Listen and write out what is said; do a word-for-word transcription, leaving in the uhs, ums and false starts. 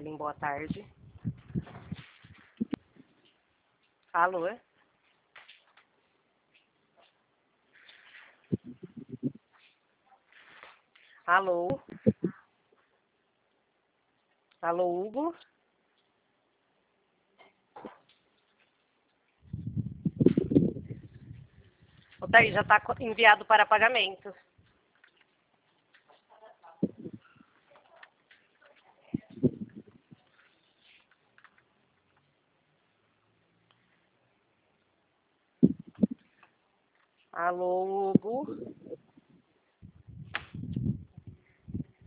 Suelen, boa tarde. Alô? Alô? Alô, Hugo? O Thaís já está enviado para pagamento. Alô, Hugo?